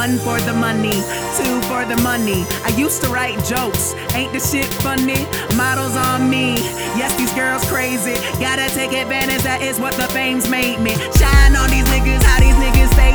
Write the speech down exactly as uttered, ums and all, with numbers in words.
One for the money, two for the money. I used to write jokes, ain't the shit funny? Models on me, yes, these girls crazy. Gotta take advantage, that is what the fame's made me. Shine on these niggas, how these niggas stay